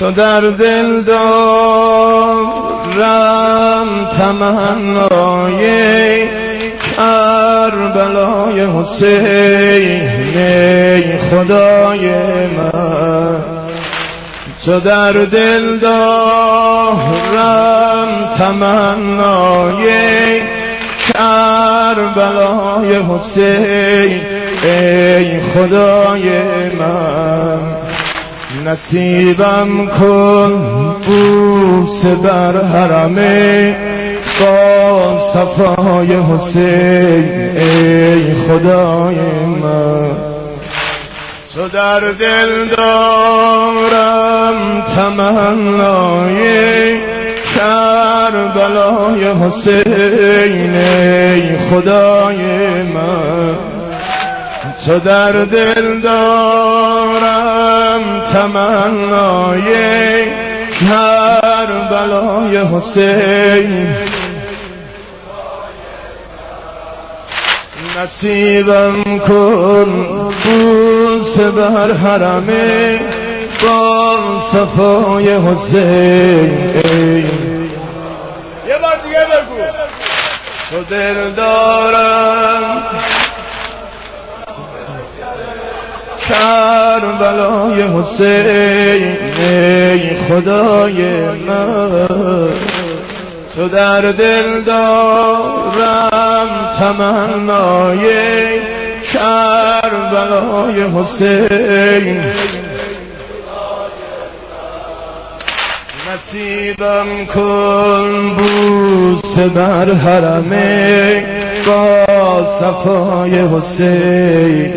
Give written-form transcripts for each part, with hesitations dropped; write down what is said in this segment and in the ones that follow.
تو در دل دارم تمنای کربلای حسین ای خدای من. تو در دل دارم تمنای کربلای حسین ای خدای من. نصیبم کن بوسه بر حرم با صفای حسین ای خدای من. تو در دل دارم تمنای کربلای حسین ای خدای من. تو در دل دارم تمنای کربلای حسین. نصیبم کن بوسه بر حرم با صفای حسین. یه بار دیگه بگو. تو دل دارم کربلای حسین ای خدای من. تو در دل دارم تمنای کربلای حسین. نصیبم کن بوسه بر حرم با صفای حسین.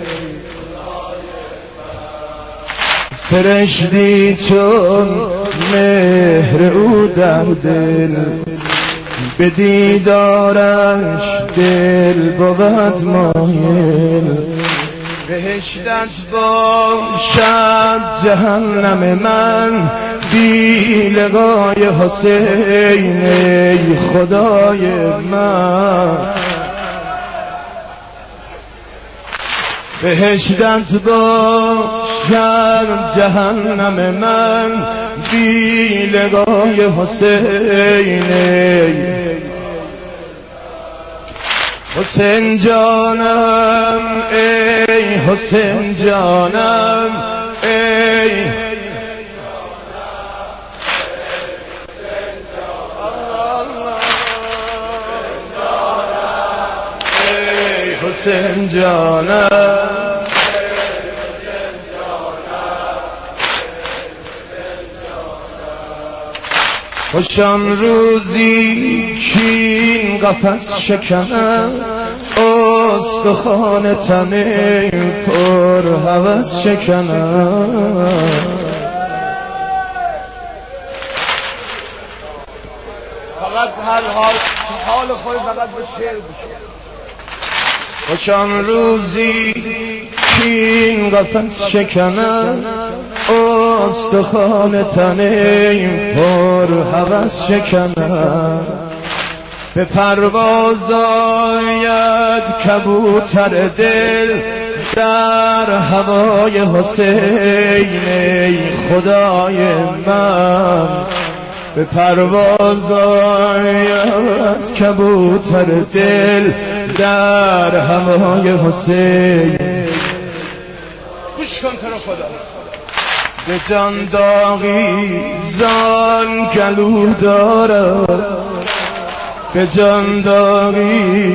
سرشتی چون مهر او در دل به دیدارش دل بود مایل. بهشتت باشد جهنم من بی لقای حسین ای خدای من. بهشتت باشد جهنم من بی لقای حسین. حسین جانم ای حسین جانم ای حسین جانم. خوشم روزی کین قفس شکنم استخوان تنه پر هوس شکنم. فقط حال خود فقط به شعر بشه. خوشم روزی کین قفس شکنم استخوان تنه پر هوس شکنم. به پرواز آید کبوتر دل در هوای حسین ای خدای من. به پرواز آید کبوتر دل در هوای حسین. گوش کن تو رو خدا. به جان داغی زان گلو دارم به جان داغی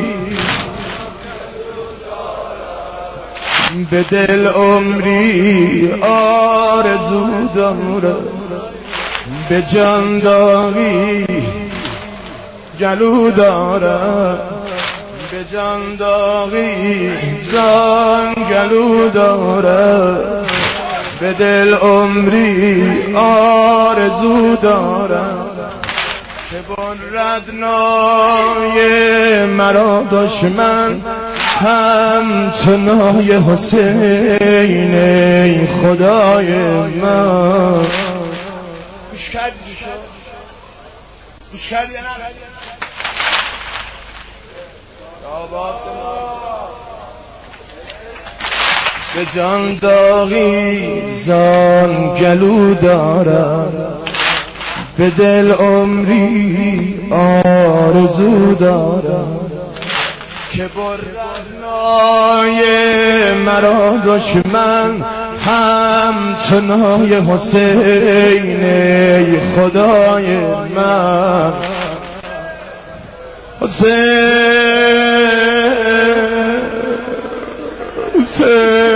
به دل عمری آرزو دارم. به جان داغی گلو دارم به جان داغی زان گلو دارم. به دل عمری آرزو دارم که برد نای مرا دشمن همچنای حسین ای خدای من. گوش کردی چی شد؟ گوش کردی یا نه؟ به جان داغی زان گلو دارم، به دل عمری آرزو دارم که برهنای مرا دشمن همچنای حسین ای خدای من. حسین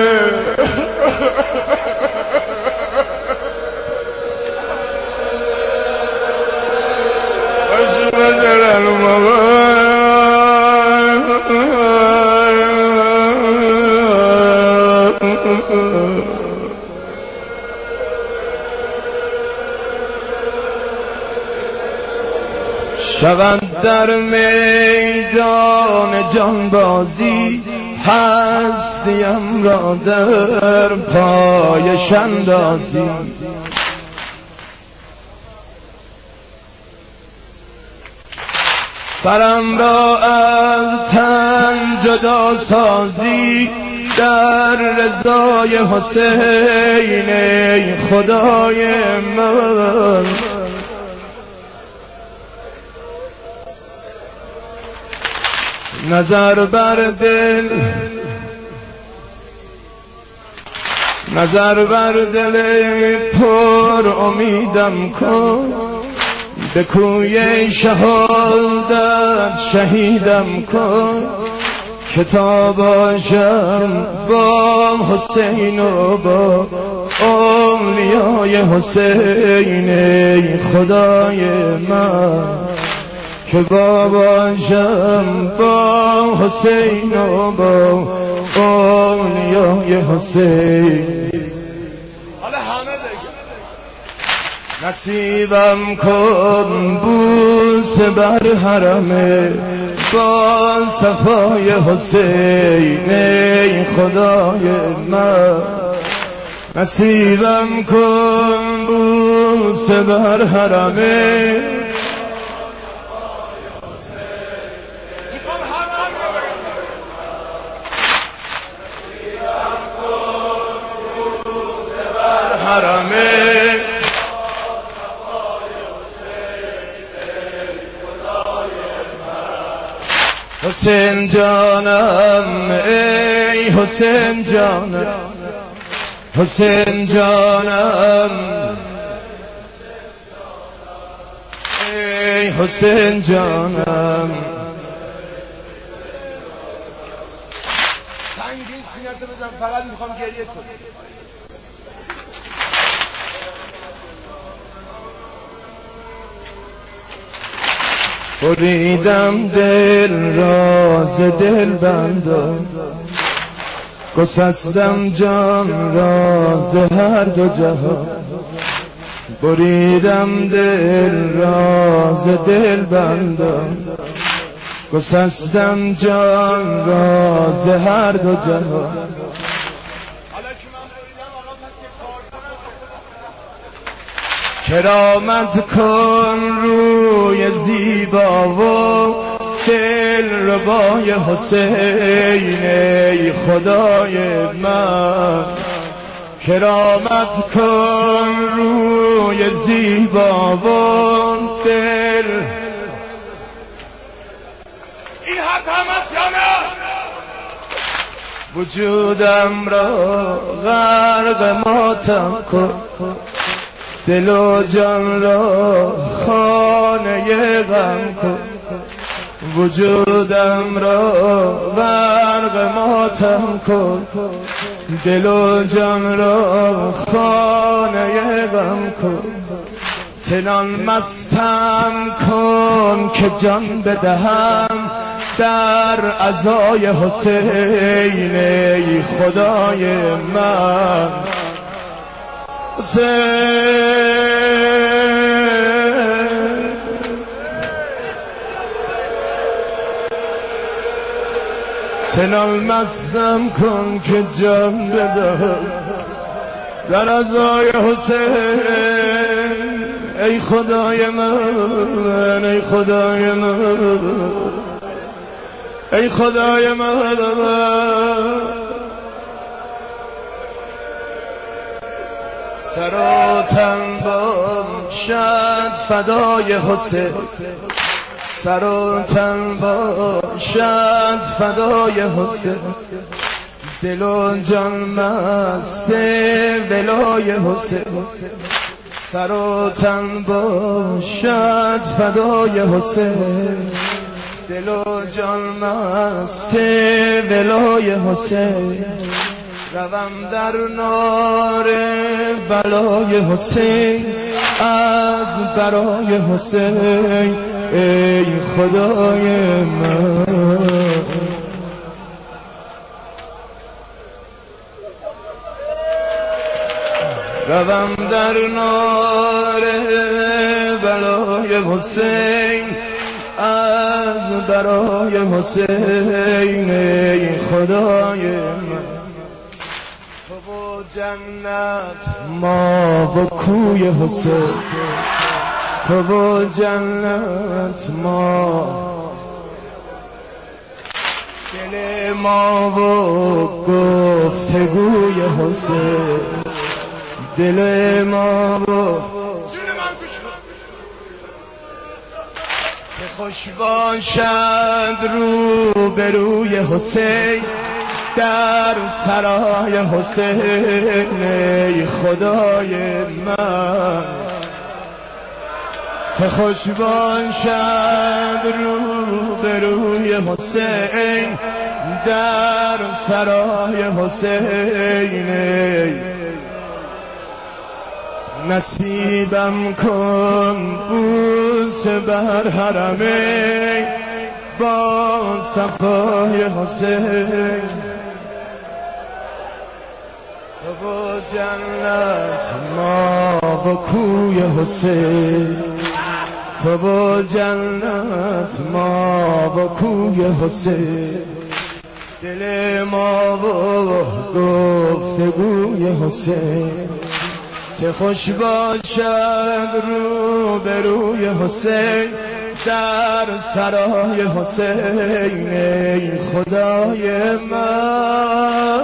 شوند در میدان جانبازی، هستیم را در پایش اندازی. سرم را از تن جدا سازی، در رضای حسین ای خدای من. نظر بر دل پر امیدم کن، به کوی شهادت شهیدم کن که تا باشم با حسین و با اولیای حسین ای خدای من. که باشم با حسین و با اولیای حسین. حالا همه دیگه نصیبم کن بوس بر حرم با صفای حسین ای خدای من. نصیبم کن بوس بر حرم حسین جانم ای حسین جانم، حسین جانم ای حسین جانم. سنگین سینه‌تو بزن، فقط میخوام گریه کنم. بریدم دل راز دل بندم، گسستم جان راز هر دو جهان. بریدم دل راز دل بندم، گسستم جان راز هر دو جهان. کرامت کن روی زیبا و دل ربای حسین ای خدای من. کرامت کن روی زیبا و دل. این حق هم است یا نه؟ وجودم را غرق ماتم کن، دل و جان را خانه غم کن. وجودم را غرق ماتم کن، دل و جان را خانه غم کن. چنان مستم کن که جان بدهم در عزای حسین ای خدای من. چنان مستم کن که جان بدهم در عزای حسین ای خدای من، ای خدای من، ای خدای من. سر و تن باشد فدای حسین، سر و تن باشد فدای حسین، دل و جان مست ولای حسین، سر و تن باشد فدای حسین، دل و جان مست ولای حسین، روم در نار بلای حسین از برای حسین ای خدای من. روم در نار بلای حسین از برای حسین ای خدای من. تو و جنت ما و کوی حسین، تو و جنت ما، دل ما و گفتگوی حسین، دل ما و چه خوش باشد رو به روی حسین در سرای حسین ای خدای من. چه خوش باشد رو به روی حسین در سرای حسین ای نصیبم کن بوس بر حرمین با صفای حسین. تو و جنت ما و کوی حسین، تو و جنت ما و کوی حسین، دل ما و گفتگوی حسین. چه خوش باشد رو به روی حسین در سرای حسین ای خدای من.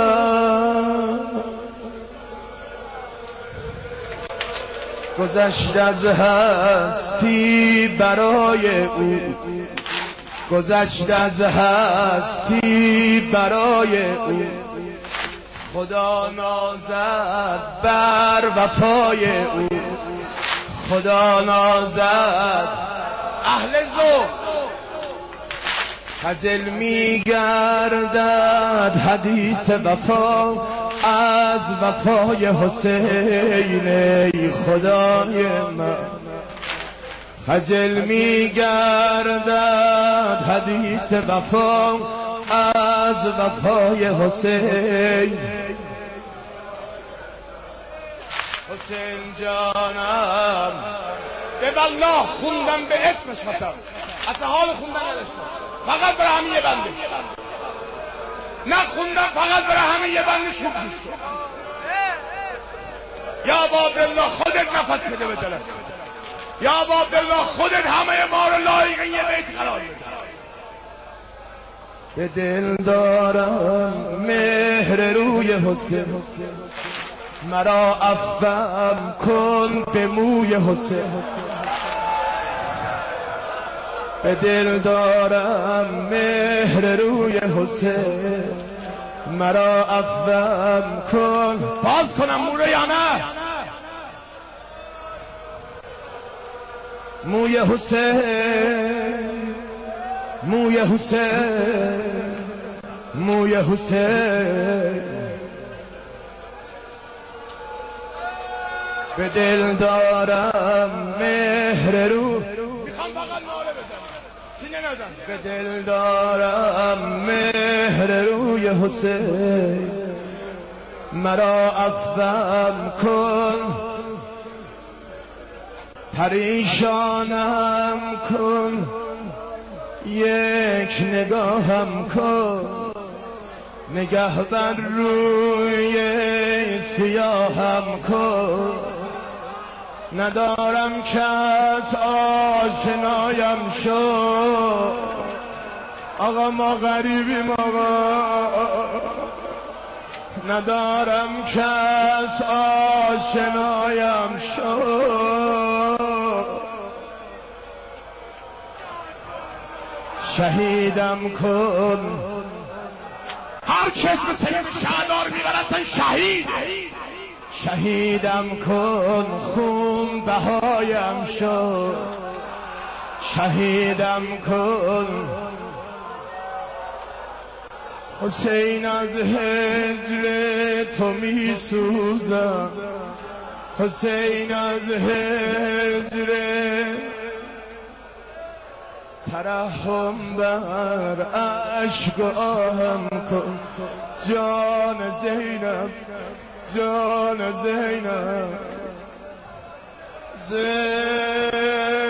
گذشت از هستی برای او، گذشت از هستی برای او، خدا نازد بر وفای او، خدا نازد اهل ذوق. خجل می گردد حدیث وفا از وفای حسین ای خدای من. خجل می گردد حدیث وفا از وفای حسین. حسین جانم به والله خوندم به اسمش قسم، اصلا حال خوندن نداشتم، فقط برای همین یه بنده نخوندم، فقط برای همین یه بنده شوک میشد. یا عبدالله خودت نفس بده به جلس، یا عبدالله خودت همه ما رو لایق یه بیت قرار بده. به دل دارم مهر روی حسین، مرا عفوم کن به موی حسین. به دل دارم مهر روی حسین، مرا عفوم کن. باز کنم موره یا نه؟ موی حسین، موی حسین، موی حسین. به دل دارم مهر رو، میخوام فقط ناله بزنم سینه نزن. به دل دارم مهر روی حسین، مرا عفوم کن. پریشانم کن، یک نگاهم کن، نگه بر روی سیاهم کن. ندارم کس آشنایم شد، آقا ما غریبیم آقا، ندارم کس آشنایم شد، شهیدم کن. هر کس به سید شهدار میبرد شهید، شهیدم کن خون بهایم شد، شهیدم کن. حسین از هجر تو می سوزم، حسین از هجر ترحم بر اشک و آهم کن. جان زینب، جان زینب، زینب